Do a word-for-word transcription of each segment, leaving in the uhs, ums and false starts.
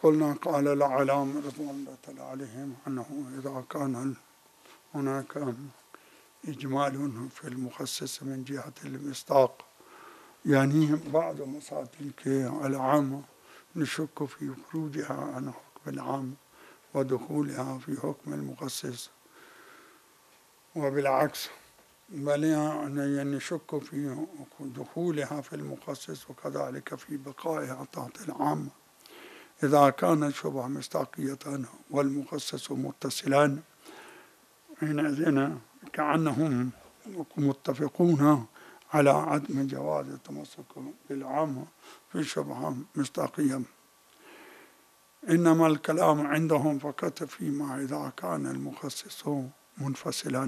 قلنا قال الأعلام رضوان الله تعالى عليهم أنه إذا كان هناك إجمال في المخصص من جهة المصداق، يعني بعض مصادق العامة نشك في خروجها عن حكم العام ودخولها في حكم المخصص، وبالعكس بل نشك في دخولها في المخصص وكذلك في بقائها تحت العام إذا كان شبه مصداقية والمخصص متصلان، حينئذ كأنهم متفقون على عدم جواز التمسك بالعام في شبه مصداقية. إنما الكلام عندهم فقط فيما إذا كان المخصص منفصلا،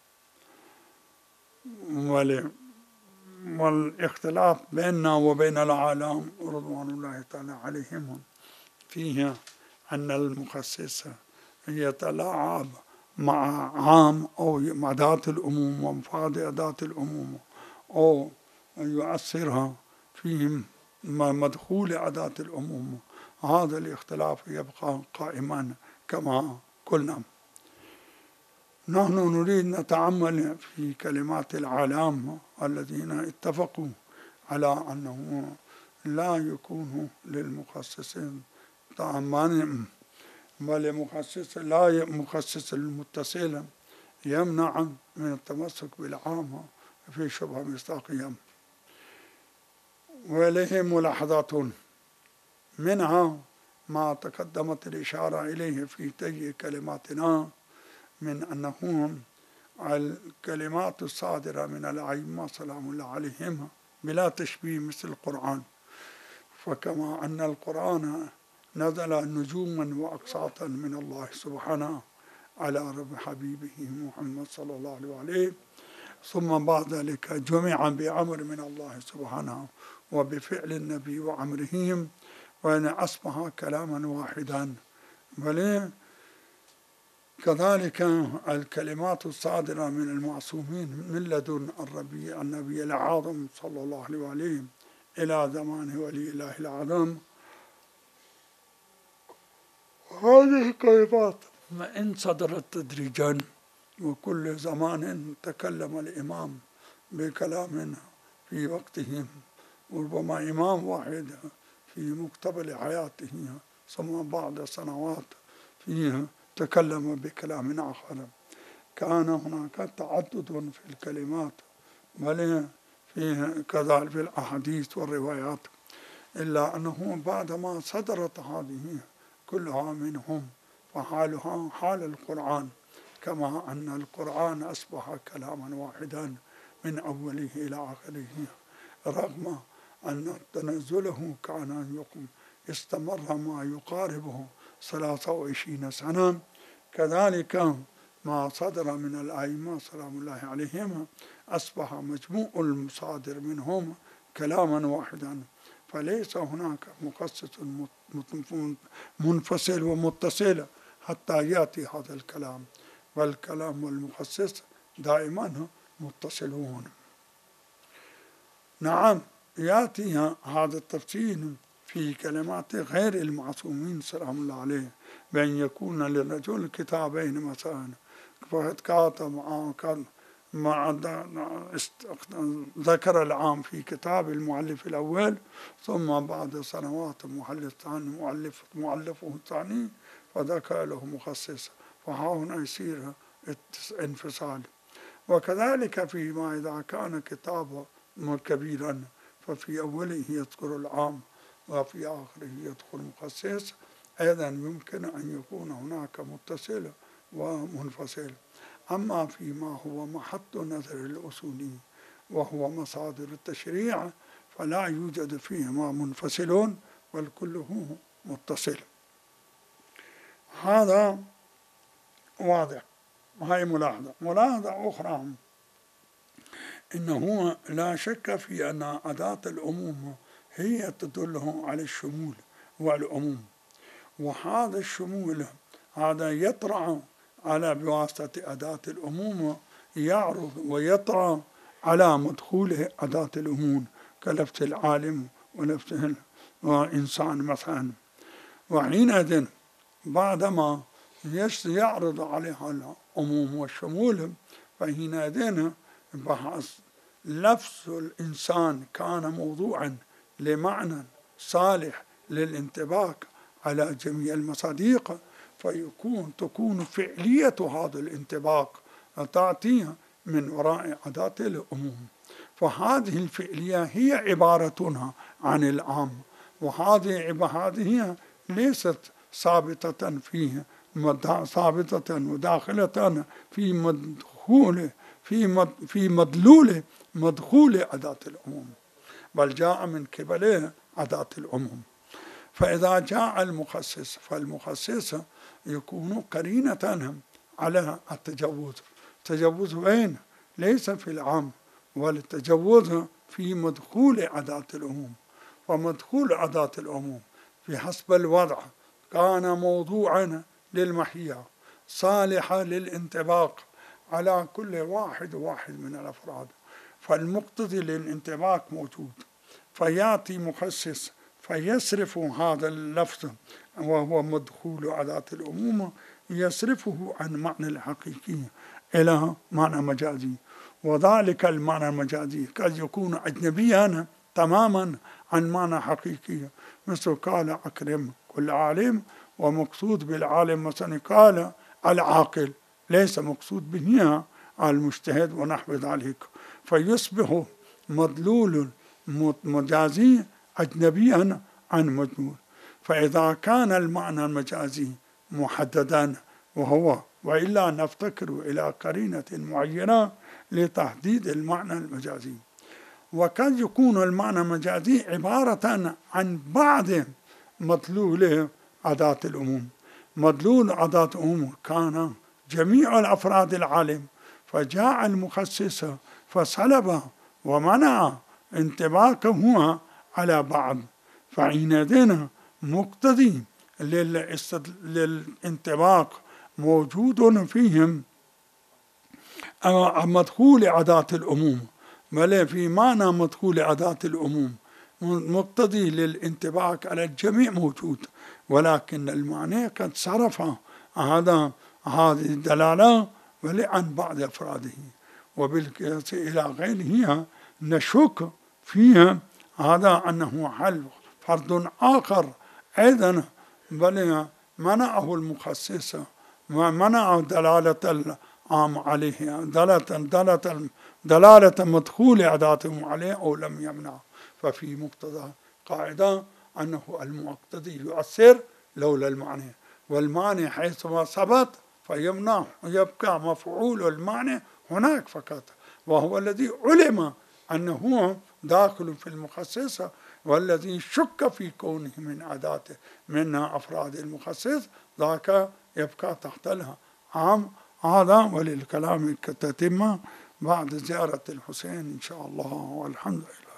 والاختلاف بيننا وبين العالم رضوان الله تعالى عليهم فيه أن المخصص يتلاعب مع عام أو مع ذات الأموم ومفاد ذات الأموم أو يؤثرها في مدخول أداة الأموم. هذا الاختلاف يبقى قائما كما قلنا. نحن نريد نتأمل في كلمات العلام الذين اتفقوا على أنه لا يكون للمخصص تأمان، بل مخصص لا مخصص المتصل يمنع من التمسك بالعام في شبه مصداقية. وإليه ملاحظات، منها ما تقدمت الإشارة إليه في تي كلماتنا من أنه الكلمات الصادرة من الأئمة سلام الله عليهم بلا تشبيه مثل القرآن، فكما أن القرآن نزل نجوما وأقساطا من الله سبحانه على رب حبيبه محمد صلى الله عليه وسلم، ثم بعد ذلك جمع بأمر من الله سبحانه وبفعل النبي وأمرهم، وأن أصبح كلاما واحدا. بل كذلك الكلمات الصادرة من المعصومين من لدن الربي النبي الأعظم صلى الله عليه وسلم إلى زمان ولي الله الأعظم، هذه الكلمات إن صدرت تدريجا وكل زمان تكلم الإمام بكلام في وقته، وربما إمام واحد في مقتبل حياته ثم بعد سنوات فيه تكلم بكلام آخر، كان هناك تعدد في الكلمات بل فيه كذلك في الأحاديث والروايات، إلا أنه بعدما صدرت هذه كلها منهم فحالها حال القرآن، كما أن القرآن أصبح كلاما واحدا من أوله إلى آخره، رغم أن تنزله كان يقوم استمر ما يقاربه ثلاثة وعشرين سنة. كذلك ما صدر من الأئمة سلام الله عليهم أصبح مجموع المصادر منهم كلاما واحدا، فليس هناك مخصص منفصل ومتصل حتى يأتي هذا الكلام، والكلام والمخصص دائما متصلون. نعم، يأتي هذا التفصيل في كلمات غير المعصومين سلام الله عليه، بأن يكون للرجل كتابين مثلا، فقد كاتب مع ذكر العام في كتاب المؤلف الأول، ثم بعد سنوات مؤلف ثاني مؤلف مؤلفه الثاني فذكر له مخصص، فها هنا يصير انفصال. وكذلك فيما إذا كان كتاب كبيرا ففي أوله يذكر العام وفي آخره يدخل مخصص، أيضا يمكن أن يكون هناك متصل ومنفصل. أما فيما هو محط نظر الأصولي وهو مصادر التشريع فلا يوجد فيهما منفصلون بل كله متصل. هذا واضح. هاي ملاحظة. ملاحظة أخرى، إنه لا شك في أن أداة العموم هي تدله على الشمول والعموم، وهذا الشمول هذا يطرأ على بواسطة أداة العموم، يعرض ويطرأ على مدخول أداة العموم كلفظ العالم ولفظ الإنسان مثلا. وحينئذ بعدما يعرض عليها العموم والشمول فحينئذ بحث لفظ الإنسان كان موضوعا لمعنى صالح للانطباق على جميع المصادق، فيكون تكون فعلية هذا الانطباق تعطيها من وراء أداة العموم. فهذه الفعلية هي عبارتنا عن العام، وهذه هذه ليست ثابتة فيه ثابتة وداخلة في مدخول في مد في مدلول مدخول أداة العموم، بل جاء من قبل أداة العموم. فإذا جاء المخصص فالمخصص يكون قرينة على التجوز. تجوز وين؟ ليس في العام، والتجوز في مدخول أداة العموم. ومدخول أداة العموم في حسب الوضع كان موضوعا للمحيا صالحا للانطباق على كل واحد واحد من الأفراد، فالمقتضي للانطباق موجود، فيأتي مخصص فيصرف هذا اللفظ وهو مدخول أداة العموم، يصرفه عن معنى الحقيقي إلى معنى مجازي. وذلك المعنى المجازي قد يكون أجنبيا تماما عن معنى حقيقي، مثل قال أكرم كل عالم، ومقصود بالعالم مثلا قال العاقل، ليس مقصود به المجتهد ونحو ذلك، فيصبح مدلول مجازي أجنبيا عن مدلول. فإذا كان المعنى المجازي محددا وهو وإلا نفتكر إلى قرينة معينة لتحديد المعنى المجازي. وقد يكون المعنى المجازي عبارة عن بعض مدلول أداة العموم. مدلول أداة العموم كان جميع الأفراد العالم، فجاء المخصص فسلب ومنع انطباقه على بعض، فحينئذ مقتضي للانطباق موجود فيهم مدخول أداة العموم، بل في معنى مدخول أداة العموم مقتضي للانطباق على الجميع موجود، ولكن المعنى قد صرف هذا هذه الدلالة عن بعض أفراده، وبالقياس إلى غيرها نشك فيها هذا أنه حل فرد آخر أيضا، بل منعه المخصص ومنع دلالة العام عليه، دلالة, دلالة, دلالة مدخول أداتهم عليه أو لم يمنع. ففي مقتضى قاعدة أنه المقتضي يؤثر لولا المعنى، والمعنى حيثما ثبت فيمنع، ويبقى مفعول المعنى هناك فقط، وهو الذي علم أنه داخل في المخصص، والذي شك في كونه من أداته من أفراد المخصص ذاك يبقى تحت العام. هذا وللكلام كتتم بعد زيارة الحسين إن شاء الله، والحمد لله.